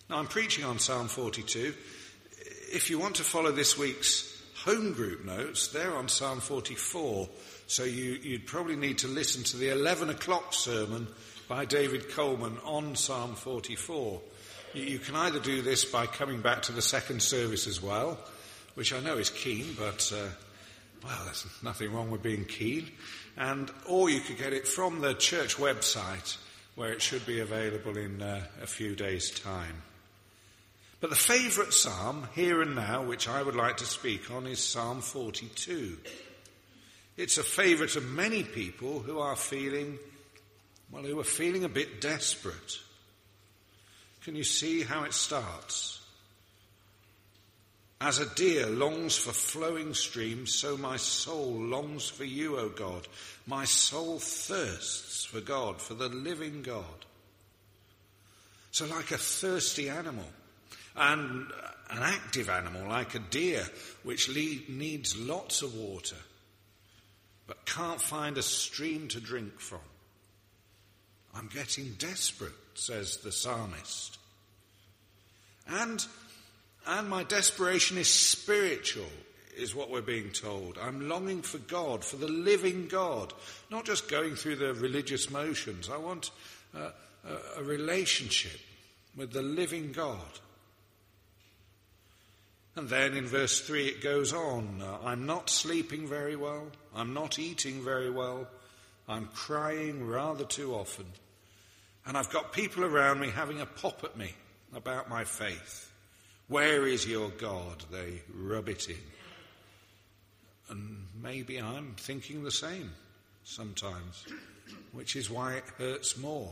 Now, I'm preaching on Psalm 42. If you want to follow this week's home group notes, they're on Psalm 44. So you'd probably need to listen to the 11 o'clock sermon by David Coleman on Psalm 44. You can either do this by coming back to the second service as well, which I know is keen, but, there's nothing wrong with being keen. Or you could get it from the church website, where it should be available in a few days' time. But the favourite psalm, here and now, which I would like to speak on, is Psalm 42. It's a favourite of many people who are feeling a bit desperate. Can you see how it starts? As a deer longs for flowing streams, so my soul longs for you, O God. My soul thirsts for God, for the living God. So like a thirsty animal, and an active animal like a deer, which needs lots of water, but can't find a stream to drink from. I'm getting desperate, says the psalmist. And my desperation is spiritual, is what we're being told. I'm longing for God, for the living God, not just going through the religious motions. I want a relationship with the living God. And then in verse 3 it goes on, I'm not sleeping very well, I'm not eating very well, I'm crying rather too often, and I've got people around me having a pop at me about my faith. Where is your God? They rub it in. And maybe I'm thinking the same sometimes, which is why it hurts more.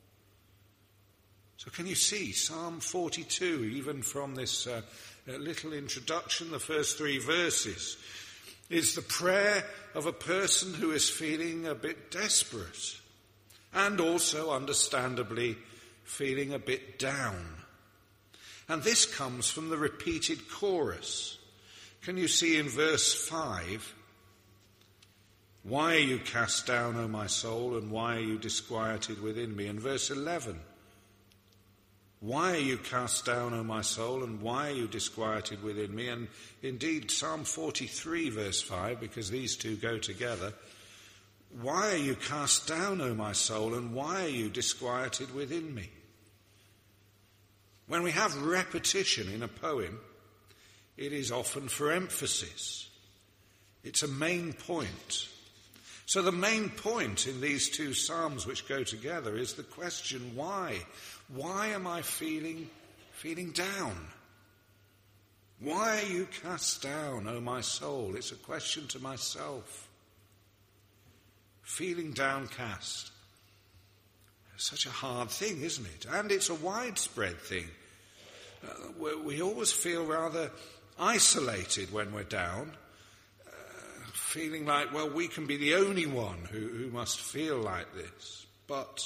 So can you see Psalm 42, even from this little introduction, the first 3 verses, is the prayer of a person who is feeling a bit desperate and also, understandably, feeling a bit down. And this comes from the repeated chorus. Can you see in verse 5, why are you cast down, O my soul, and why are you disquieted within me? And verse 11, why are you cast down, O my soul, and why are you disquieted within me? And indeed, Psalm 43, verse 5, because these two go together, why are you cast down, O my soul, and why are you disquieted within me? When we have repetition in a poem, it is often for emphasis. It's a main point. So the main point in these two psalms which go together is the question, why? Why am I feeling down? Why are you cast down, O my soul? It's a question to myself. Feeling downcast. Such a hard thing, isn't it? And it's a widespread thing. We always feel rather isolated when we're down, feeling like, we can be the only one who must feel like this. But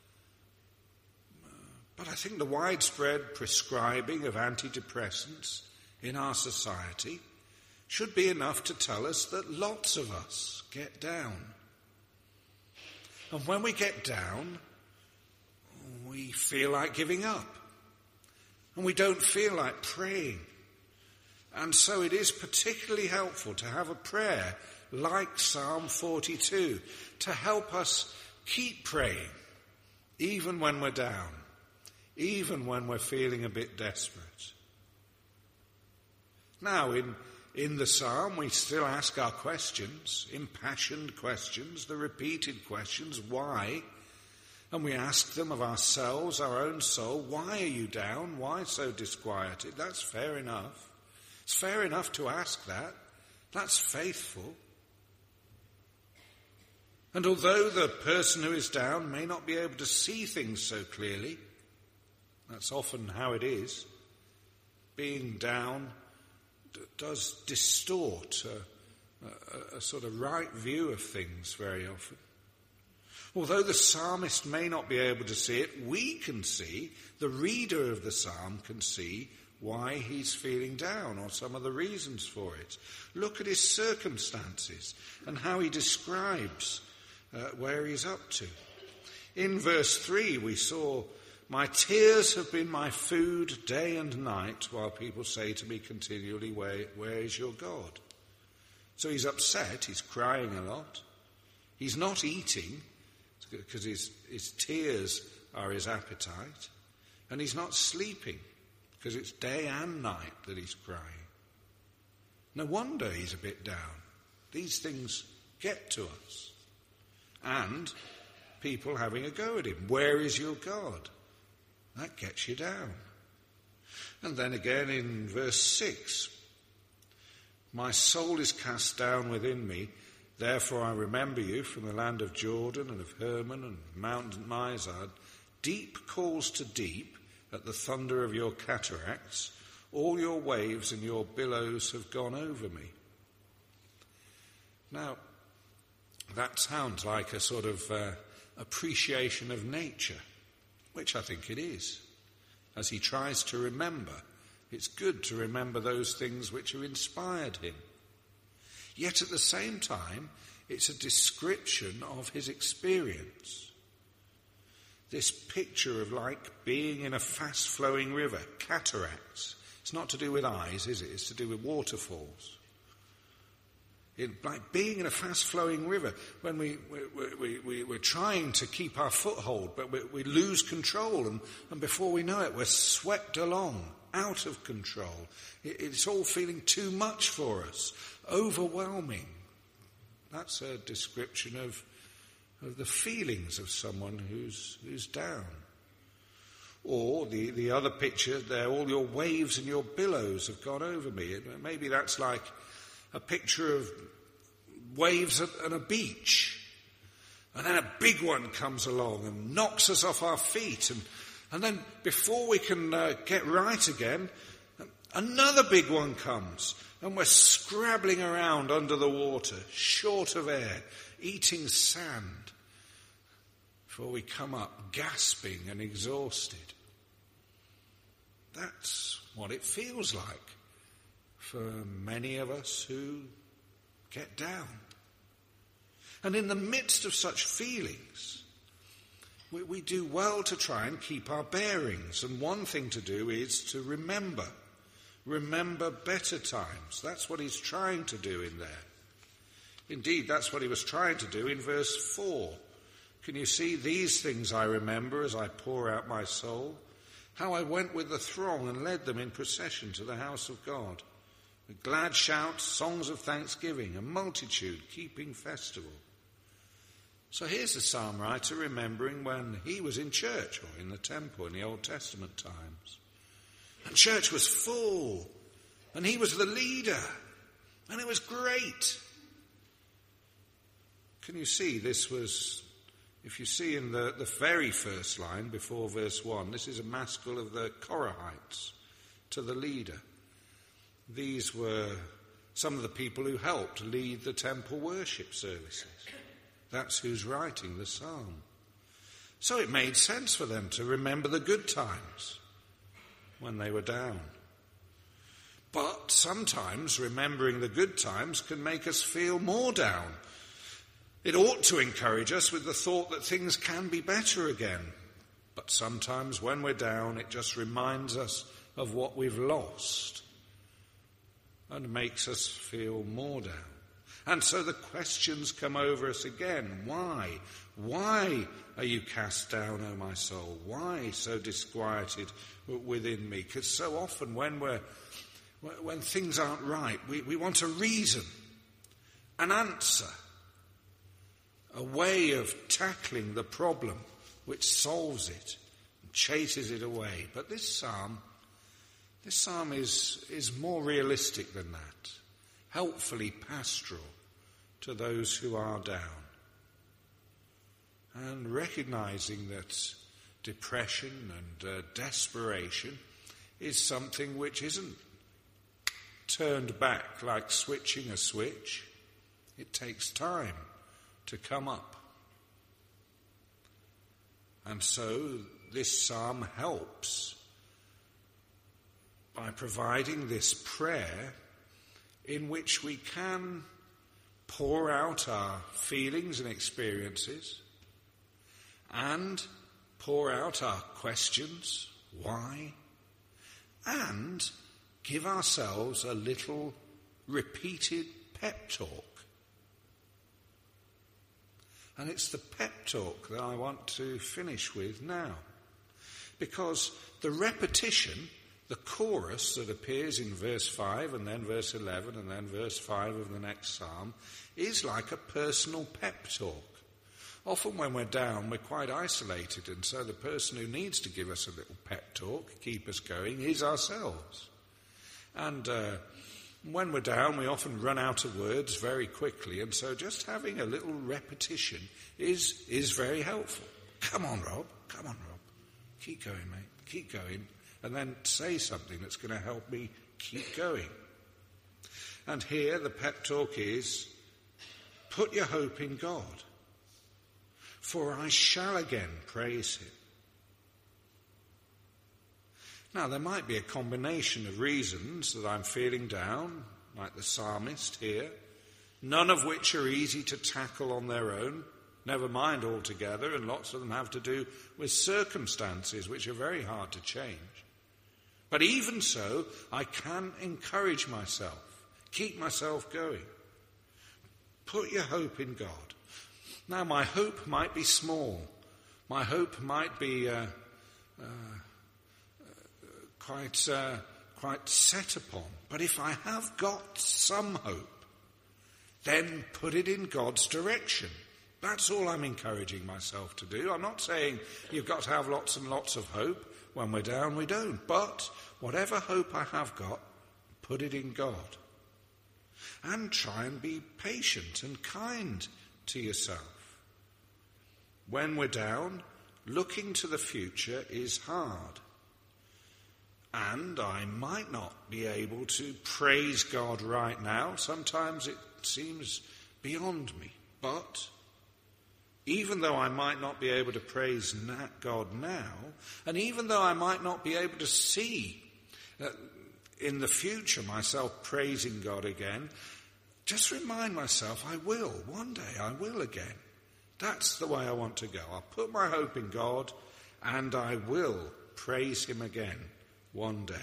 I think the widespread prescribing of antidepressants in our society should be enough to tell us that lots of us get down. And when we get down, we feel like giving up. And we don't feel like praying. And so it is particularly helpful to have a prayer like Psalm 42 to help us keep praying, even when we're down, even when we're feeling a bit desperate. Now, in the psalm, we still ask our questions, impassioned questions, the repeated questions, why? And we ask them of ourselves, our own soul, why are you down? Why so disquieted? That's fair enough. It's fair enough to ask that. That's faithful. And although the person who is down may not be able to see things so clearly, that's often how it is, being down does distort a sort of right view of things very often. Although the psalmist may not be able to see it, we can see, the reader of the psalm can see why he's feeling down or some of the reasons for it. Look at his circumstances and how he describes where he's up to. In verse 3 we saw My tears have been my food day and night, while people say to me continually, where is your God? So he's upset, he's crying a lot. He's not eating, because his tears are his appetite. And he's not sleeping, because it's day and night that he's crying. No wonder he's a bit down. These things get to us. And people having a go at him. Where is your God? That gets you down. And then again in verse 6, my soul is cast down within me, therefore I remember you from the land of Jordan and of Hermon and Mount Mizar. Deep calls to deep at the thunder of your cataracts. All your waves and your billows have gone over me. Now, that sounds like a sort of appreciation of nature, which I think it is. As he tries to remember, it's good to remember those things which have inspired him. Yet at the same time, it's a description of his experience. This picture of like being in a fast-flowing river, cataracts. It's not to do with eyes, is it? It's to do with waterfalls. Like being in a fast-flowing river, when we're trying to keep our foothold, but we lose control, and before we know it, we're swept along, out of control. It's all feeling too much for us, overwhelming. That's a description of the feelings of someone who's down. Or the other picture there, all your waves and your billows have gone over me. Maybe that's like a picture of waves on a beach. And then a big one comes along and knocks us off our feet. And then before we can get right again, another big one comes. And we're scrabbling around under the water, short of air, eating sand, before we come up gasping and exhausted. That's what it feels like for many of us who get down. And in the midst of such feelings, we do well to try and keep our bearings. And one thing to do is to remember better times. That's what he's trying to do in there. Indeed, that's what he was trying to do in verse 4. Can you see? These things I remember as I pour out my soul, how I went with the throng and led them in procession to the house of God, with glad shouts, songs of thanksgiving, a multitude keeping festival. So here's the psalm writer remembering when he was in church or in the temple in the Old Testament times. And church was full, and he was the leader, and it was great. Can you see this was, if you see in the very first line before verse 1, this is a maskil of the Korahites to the leader. These were some of the people who helped lead the temple worship services. That's who's writing the psalm. So it made sense for them to remember the good times when they were down. But sometimes remembering the good times can make us feel more down. It ought to encourage us with the thought that things can be better again. But sometimes when we're down, it just reminds us of what we've lost and makes us feel more down. And so the questions come over us again. Why? Why are you cast down, O my soul? Why so disquieted within me? Because so often when things aren't right, we want a reason, an answer, a way of tackling the problem which solves it and chases it away. But this psalm is more realistic than that, helpfully pastoral to those who are down, and recognizing that depression and desperation is something which isn't turned back like switching a switch. It takes time to come up. And so this psalm helps by providing this prayer in which we can pour out our feelings and experiences and pour out our questions, why, and give ourselves a little repeated pep talk. And it's the pep talk that I want to finish with now. Because the repetition, the chorus that appears in verse 5 and then verse 11 and then verse 5 of the next psalm is like a personal pep talk. Often when we're down, we're quite isolated, and so the person who needs to give us a little pep talk, keep us going, is ourselves. And when we're down, we often run out of words very quickly, and so just having a little repetition is very helpful. Come on, Rob. Keep going, mate. Keep going. And then say something that's going to help me keep going. And here the pep talk is, put your hope in God, for I shall again praise him. Now, there might be a combination of reasons that I'm feeling down, like the psalmist here, none of which are easy to tackle on their own, never mind altogether, and lots of them have to do with circumstances which are very hard to change. But even so, I can encourage myself, keep myself going. Put your hope in God. Now, my hope might be small. My hope might be quite set upon. But if I have got some hope, then put it in God's direction. That's all I'm encouraging myself to do. I'm not saying you've got to have lots and lots of hope. When we're down, we don't. But whatever hope I have got, put it in God. And try and be patient and kind to yourself. When we're down, looking to the future is hard. And I might not be able to praise God right now. Sometimes it seems beyond me. But even though I might not be able to praise God now, and even though I might not be able to see in the future myself praising God again, just remind myself I will. One day I will again. That's the way I want to go. I'll put my hope in God and I will praise him again one day.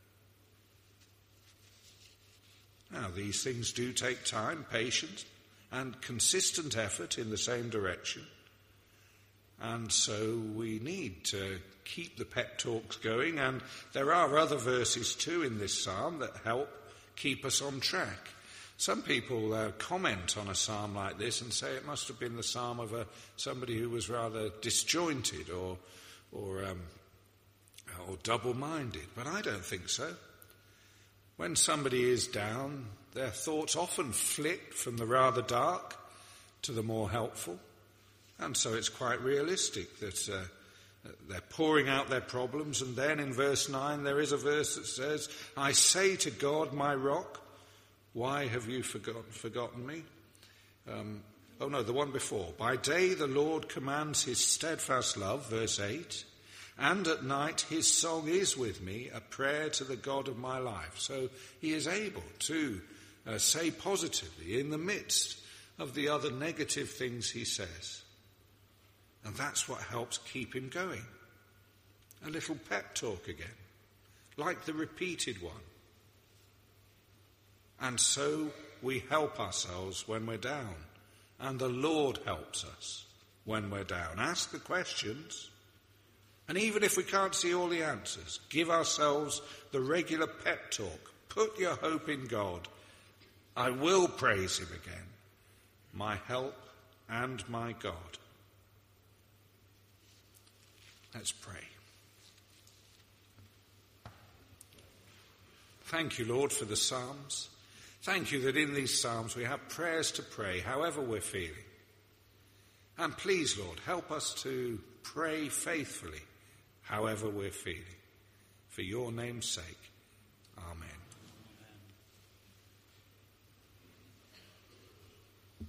Now, these things do take time, patience, and consistent effort in the same direction. And so we need to keep the pep talks going. And there are other verses too in this psalm that help keep us on track. Some people comment on a psalm like this and say it must have been the psalm of somebody who was rather disjointed or double-minded. But I don't think so. When somebody is down, their thoughts often flit from the rather dark to the more helpful. And so it's quite realistic that they're pouring out their problems. And then in verse 9 there is a verse that says, I say to God, my rock, why have you forgotten me? The one before. By day the Lord commands his steadfast love, verse 8. And at night his song is with me, a prayer to the God of my life. So he is able to say positively in the midst of the other negative things he says. And that's what helps keep him going. A little pep talk again, like the repeated one. And so we help ourselves when we're down. And the Lord helps us when we're down. Ask the questions. And even if we can't see all the answers, give ourselves the regular pep talk. Put your hope in God. I will praise him again, my help and my God. Let's pray. Thank you, Lord, for the Psalms. Thank you that in these Psalms we have prayers to pray, however we're feeling. And please, Lord, help us to pray faithfully, however we're feeling. For your name's sake, amen.